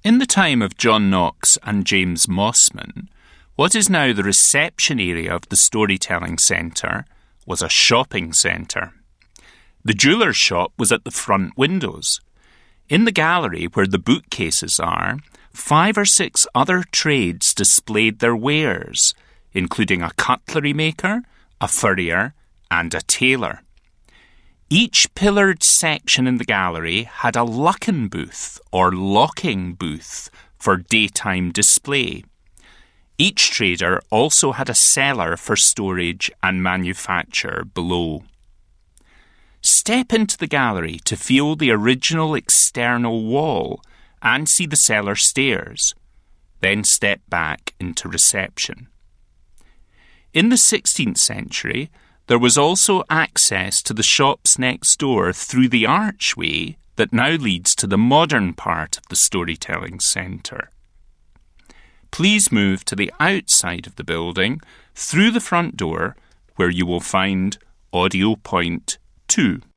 In the time of John Knox and James Mossman, what is now the reception area of the Storytelling Centre was a shopping centre. The jeweller's shop was at the front windows. In the gallery where the bookcases are, 5 or 6 other trades displayed their wares, including a cutlery maker, a furrier, and a tailor. Each pillared section in the gallery had a luckin booth or locking booth for daytime display. Each trader also had a cellar for storage and manufacture below. Step into the gallery to feel the original external wall and see the cellar stairs. Then step back into reception. In the 16th century, there was also access to the shops next door through the archway that now leads to the modern part of the Storytelling Centre. Please move to the outside of the building through the front door where you will find Audio Point 2.